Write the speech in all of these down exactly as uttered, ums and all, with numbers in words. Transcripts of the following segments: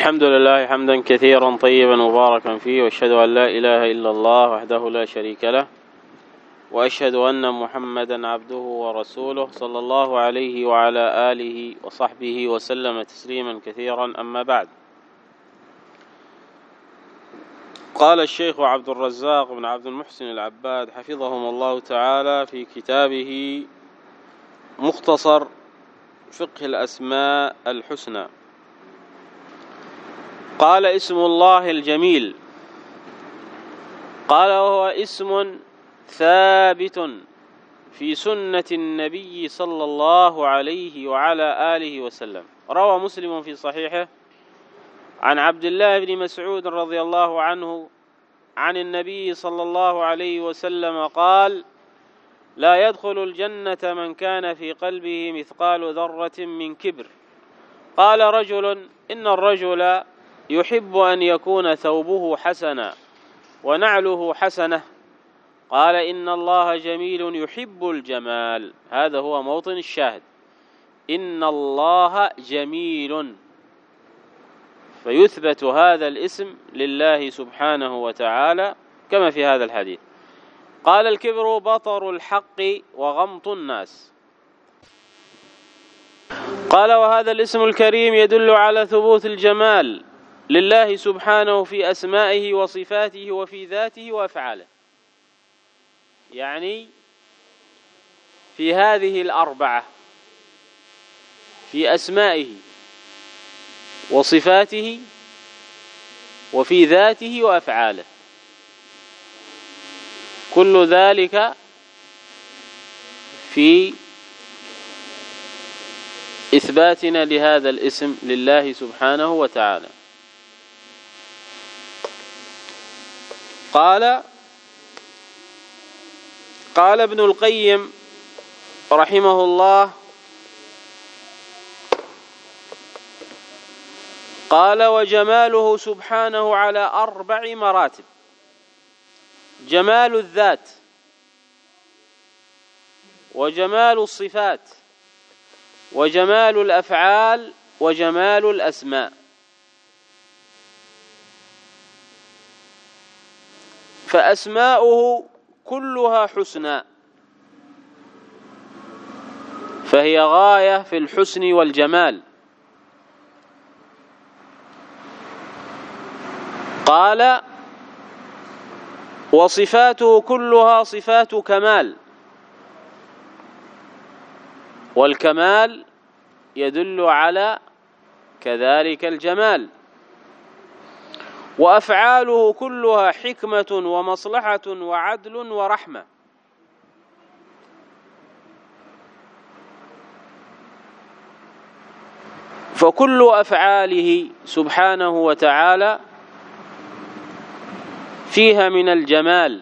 الحمد لله حمدا كثيرا طيبا مباركا فيه، واشهد أن لا إله إلا الله وحده لا شريك له، وأشهد أن محمدا عبده ورسوله صلى الله عليه وعلى آله وصحبه وسلم تسليما كثيرا. أما بعد، قال الشيخ عبد الرزاق بن عبد المحسن العباد حفظهم الله تعالى في كتابه مختصر فقه الأسماء الحسنى، قال: اسم الله الجميل. قال: وهو اسم ثابت في سنة النبي صلى الله عليه وعلى آله وسلم. روى مسلم في صحيحه عن عبد الله بن مسعود رضي الله عنه عن النبي صلى الله عليه وسلم قال: لا يدخل الجنة من كان في قلبه مثقال ذرة من كبر. قال رجل: إن الرجل يحب أن يكون ثوبه حسنا ونعله حسنة. قال: إن الله جميل يحب الجمال. هذا هو موطن الشاهد، إن الله جميل، فيثبت هذا الاسم لله سبحانه وتعالى كما في هذا الحديث. قال: الكبر بطر الحق وغمط الناس. قال: وهذا الاسم الكريم يدل على ثبوت الجمال لله سبحانه في أسمائه وصفاته وفي ذاته وأفعاله، يعني في هذه الأربعة، في أسمائه وصفاته وفي ذاته وأفعاله، كل ذلك في إثباتنا لهذا الاسم لله سبحانه وتعالى. قال قال ابن القيم رحمه الله: قال: وجماله سبحانه على أربع مراتب: جمال الذات، وجمال الصفات، وجمال الأفعال، وجمال الأسماء. فأسماؤه كلها حسنى، فهي غاية في الحسن والجمال. قال: وصفاته كلها صفات كمال، والكمال يدل على كذلك الجمال. وأفعاله كلها حكمة ومصلحة وعدل ورحمة. فكل أفعاله سبحانه وتعالى فيها من الجمال،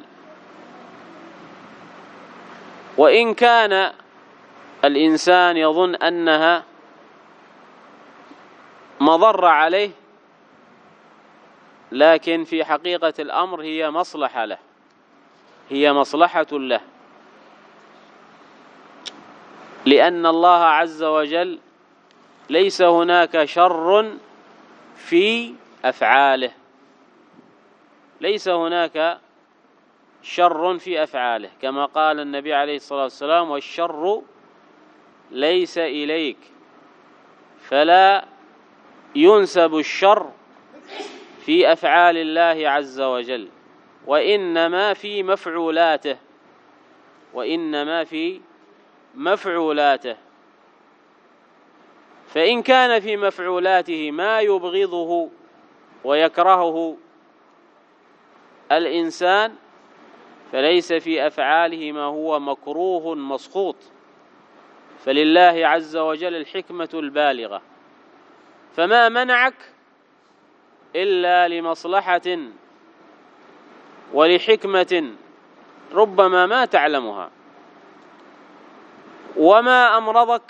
وإن كان الإنسان يظن أنها مضرة عليه، لكن في حقيقة الأمر هي مصلحة له، هي مصلحة له، لأن الله عز وجل ليس هناك شر في أفعاله، ليس هناك شر في أفعاله، كما قال النبي عليه الصلاة والسلام: والشر ليس إليك. فلا ينسب الشر في أفعال الله عز وجل، وإنما في مفعولاته، وإنما في مفعولاته. فإن كان في مفعولاته ما يبغضه ويكرهه الإنسان، فليس في أفعاله ما هو مكروه مسخوط. فلله عز وجل الحكمة البالغة، فما منعك إلا لمصلحة ولحكمة ربما ما تعلمها، وما أمرضك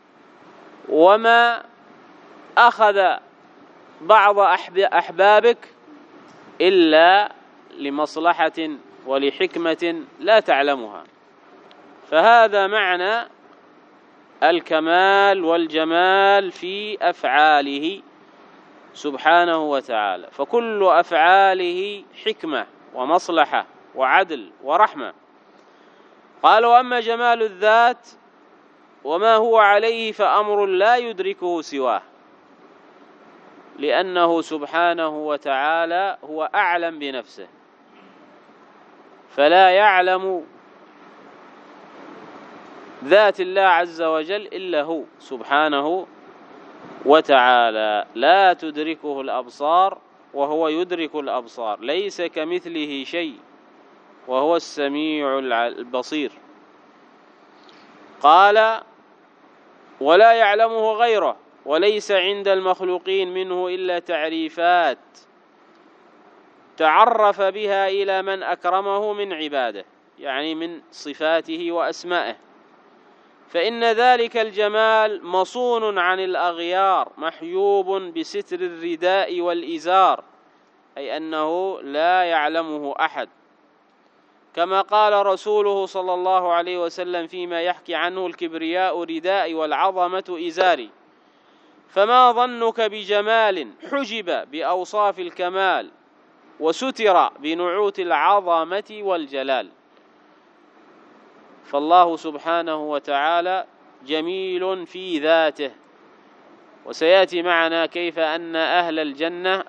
وما أخذ بعض أحبابك إلا لمصلحة ولحكمة لا تعلمها. فهذا معنى الكمال والجمال في أفعاله سبحانه وتعالى، فكل أفعاله حكمة ومصلحة وعدل ورحمة. قال: وأما جمال الذات وما هو عليه فأمر لا يدركه سواه، لأنه سبحانه وتعالى هو أعلم بنفسه، فلا يعلم ذات الله عز وجل إلا هو سبحانه وتعالى، لا تدركه الأبصار وهو يدرك الأبصار، ليس كمثله شيء وهو السميع البصير. قال: ولا يعلمه غيره، وليس عند المخلوقين منه إلا تعريفات تعرف بها إلى من أكرمه من عباده، يعني من صفاته وأسمائه، فإن ذلك الجمال مصون عن الأغيار، محيوب بستر الرداء والإزار، أي أنه لا يعلمه أحد، كما قال رسوله صلى الله عليه وسلم فيما يحكي عنه: الكبرياء ردائي والعظمة إزاري. فما ظنك بجمال حجب بأوصاف الكمال وستر بنعوت العظمة والجلال؟ فالله سبحانه وتعالى جميل في ذاته، وسيأتي معنا كيف أن أهل الجنة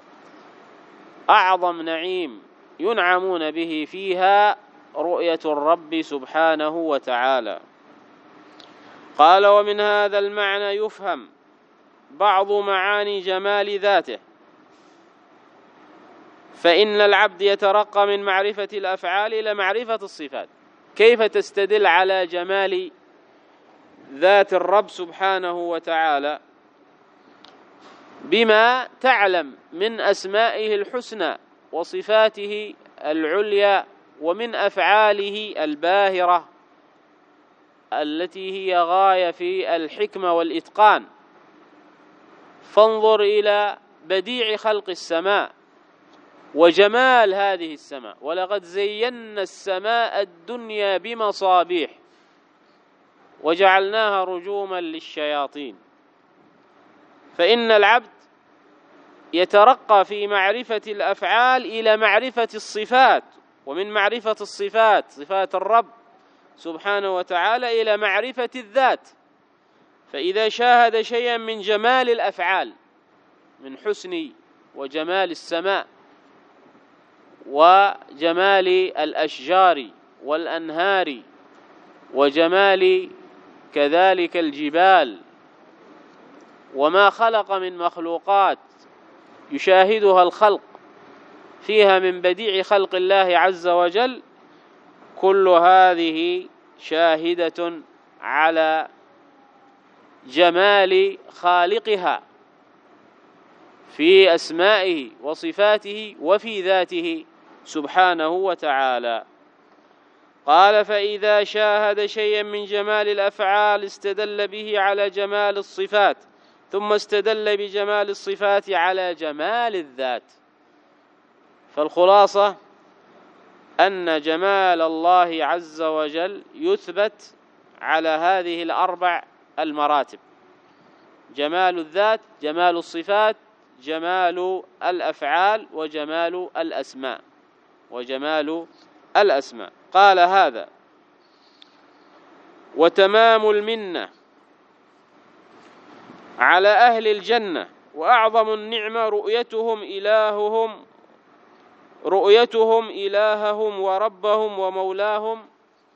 أعظم نعيم ينعمون به فيها رؤية الرب سبحانه وتعالى. قال: ومن هذا المعنى يفهم بعض معاني جمال ذاته، فإن العبد يترقى من معرفة الأفعال إلى معرفة الصفات. كيف تستدل على جمال ذات الرب سبحانه وتعالى؟ بما تعلم من أسمائه الحسنى وصفاته العليا ومن أفعاله الباهرة التي هي غاية في الحكمة والإتقان. فانظر إلى بديع خلق السماء وجمال هذه السماء: ولقد زينا السماء الدنيا بمصابيح وجعلناها رجوما للشياطين. فإن العبد يترقى في معرفة الأفعال إلى معرفة الصفات، ومن معرفة الصفات صفات الرب سبحانه وتعالى إلى معرفة الذات. فإذا شاهد شيئا من جمال الأفعال، من حسن وجمال السماء وجمال الأشجار والأنهار وجمال كذلك الجبال وما خلق من مخلوقات يشاهدها الخلق فيها من بديع خلق الله عز وجل، كل هذه شاهدة على جمال خالقها في أسمائه وصفاته وفي ذاته سبحانه وتعالى. قال: فإذا شاهد شيئا من جمال الأفعال استدل به على جمال الصفات، ثم استدل بجمال الصفات على جمال الذات. فالخلاصة أن جمال الله عز وجل يثبت على هذه الأربع المراتب: جمال الذات، جمال الصفات، جمال الأفعال، وجمال الأسماء وجمال الأسماء. قال: هذا وتمام المنة على أهل الجنة، وأعظم النعمة رؤيتهم إلههم رؤيتهم إلههم وربهم ومولاهم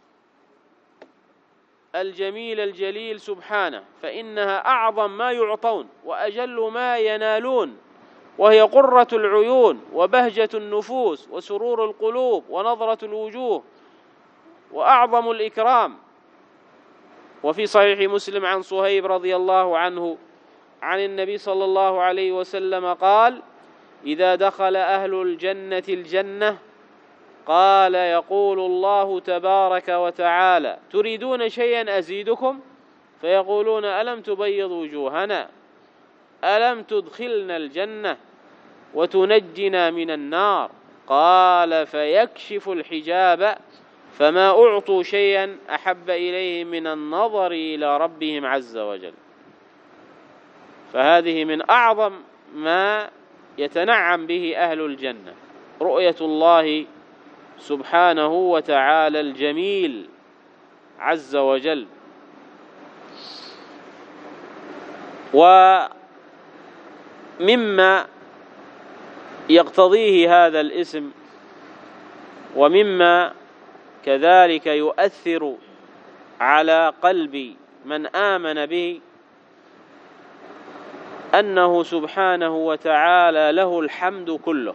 الجميل الجليل سبحانه، فإنها أعظم ما يعطون وأجل ما ينالون، وهي قرة العيون وبهجة النفوس وسرور القلوب ونظرة الوجوه وأعظم الإكرام. وفي صحيح مسلم عن صهيب رضي الله عنه عن النبي صلى الله عليه وسلم قال: إذا دخل أهل الجنة الجنة قال يقول الله تبارك وتعالى: تريدون شيئا أزيدكم؟ فيقولون: ألم تبيض وجوهنا، ألم تدخلنا الجنة وتنجنا من النار؟ قال: فيكشف الحجاب فما أعطوا شيئا أحب إليهم من النظر إلى ربهم عز وجل. فهذه من أعظم ما يتنعم به أهل الجنة، رؤية الله سبحانه وتعالى الجميل عز وجل. ومما يقتضيه هذا الاسم ومما كذلك يؤثر على قلب من آمن به أنه سبحانه وتعالى له الحمد كله.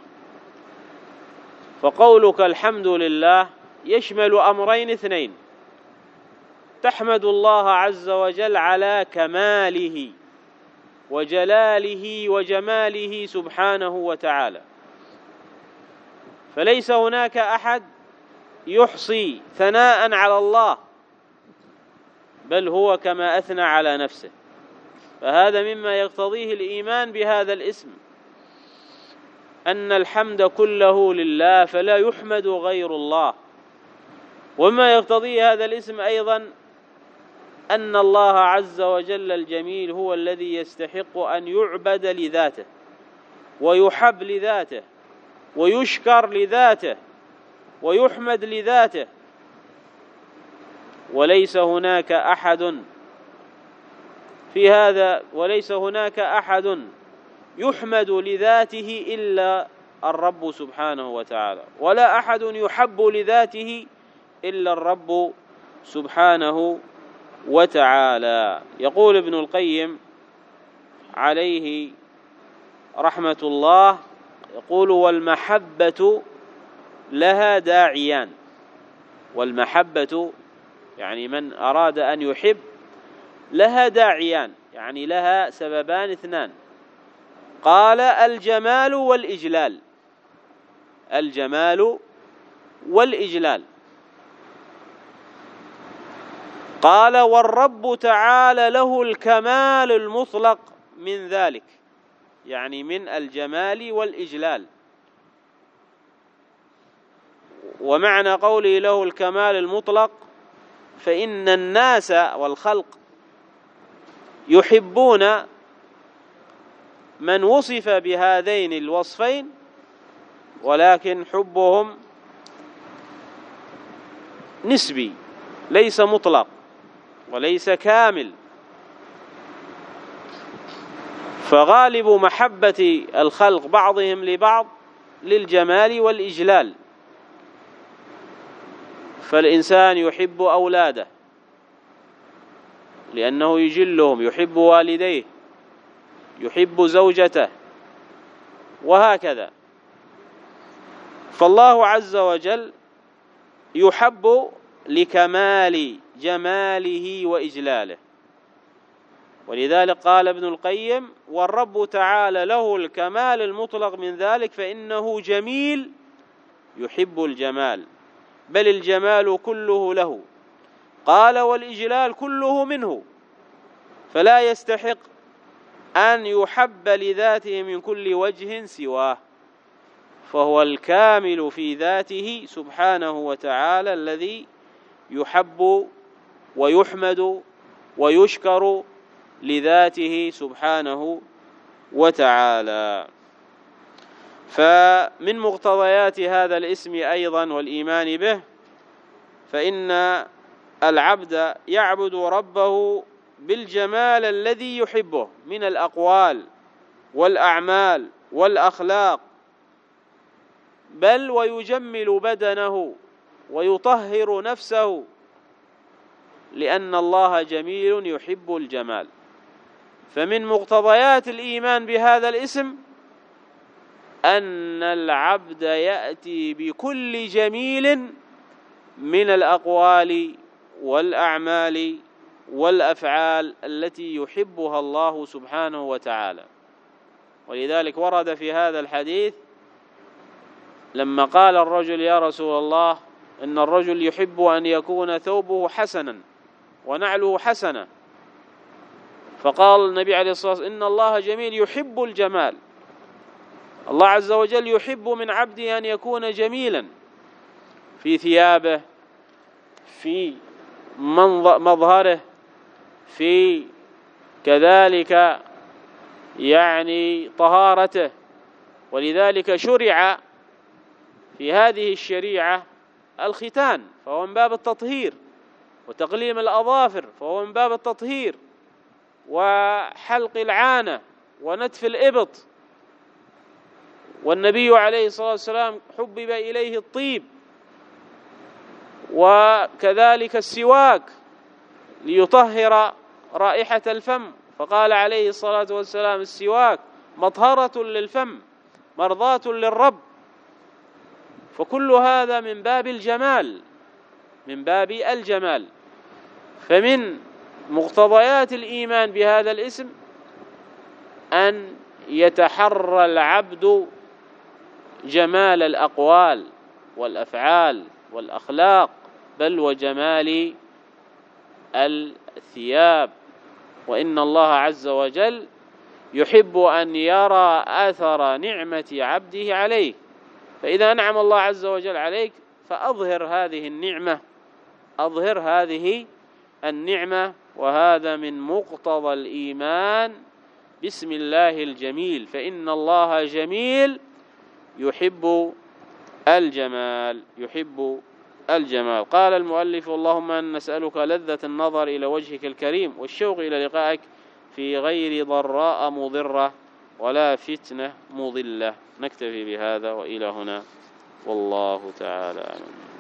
فقولك الحمد لله يشمل أمرين اثنين: تحمد الله عز وجل على كماله وجلاله وجماله سبحانه وتعالى، فليس هناك أحد يحصي ثناء على الله، بل هو كما أثنى على نفسه. فهذا مما يقتضيه الإيمان بهذا الاسم، أن الحمد كله لله فلا يحمد غير الله. وما يقتضيه هذا الاسم أيضا أن الله عز وجل الجميل هو الذي يستحق أن يعبد لذاته ويحب لذاته ويشكر لذاته ويحمد لذاته، وليس هناك أحد في هذا وليس هناك أحد يحمد لذاته إلا الرب سبحانه وتعالى، ولا أحد يحب لذاته إلا الرب سبحانه وتعالى. يقول ابن القيم عليه رحمة الله، يقول: والمحبة لها داعيان. والمحبة يعني من أراد أن يحب لها داعيان، يعني لها سببان اثنان. قال: الجمال والإجلال. الجمال والإجلال. قال: والرب تعالى له الكمال المطلق من ذلك، يعني من الجمال والإجلال. ومعنى قوله له الكمال المطلق فإن الناس والخلق يحبون من وصف بهذين الوصفين، ولكن حبهم نسبي ليس مطلق وليس كامل. فغالب محبة الخلق بعضهم لبعض للجمال والإجلال. فالإنسان يحب أولاده لأنه يجلهم، يحب والديه، يحب زوجته، وهكذا. فالله عز وجل يحب لكمال جماله وإجلاله، ولذلك قال ابن القيم: والرب تعالى له الكمال المطلق من ذلك فإنه جميل يحب الجمال، بل الجمال كله له. قال: والإجلال كله منه، فلا يستحق أن يحب لذاته من كل وجه سواه، فهو الكامل في ذاته سبحانه وتعالى الذي يحب ويحمد ويشكر لذاته سبحانه وتعالى. فمن مقتضيات هذا الاسم أيضا والإيمان به، فإن العبد يعبد ربه بالجمال الذي يحبه من الأقوال والأعمال والأخلاق، بل ويجمل بدنه ويطهر نفسه، لأن الله جميل يحب الجمال. فمن مقتضيات الإيمان بهذا الاسم أن العبد يأتي بكل جميل من الأقوال والأعمال والأفعال التي يحبها الله سبحانه وتعالى. ولذلك ورد في هذا الحديث لما قال الرجل: يا رسول الله، إن الرجل يحب أن يكون ثوبه حسنا ونعله حسنة، فقال النبي عليه الصلاة والسلام: إن الله جميل يحب الجمال. الله عز وجل يحب من عبده أن يكون جميلا في ثيابه، في مظهره، في كذلك يعني طهارته. ولذلك شرع في هذه الشريعة الختان، فهو من باب التطهير، وتقليم الأظافر فهو من باب التطهير، وحلق العانة ونتف الإبط. والنبي عليه الصلاة والسلام حبب إليه الطيب، وكذلك السواك ليطهر رائحة الفم، فقال عليه الصلاة والسلام السواك مطهرة للفم مرضاة للرب. فكل هذا من باب الجمال، من باب الجمال. فمن مقتضيات الإيمان بهذا الاسم أن يتحرى العبد جمال الأقوال والأفعال والأخلاق، بل وجمال الثياب. وإن الله عز وجل يحب أن يرى أثر نعمة عبده عليه، فإذا أنعم الله عز وجل عليك فأظهر هذه النعمة، أظهر هذه النعمة. وهذا من مقتضى الإيمان بسم الله الجميل، فإن الله جميل يحب الجمال، يحب الجمال. قال المؤلف: اللهم أن نسألك لذة النظر إلى وجهك الكريم والشوق إلى لقائك في غير ضراء مضرة ولا فتنة مضلة. نكتفي بهذا وإلى هنا، والله تعالى أعلم.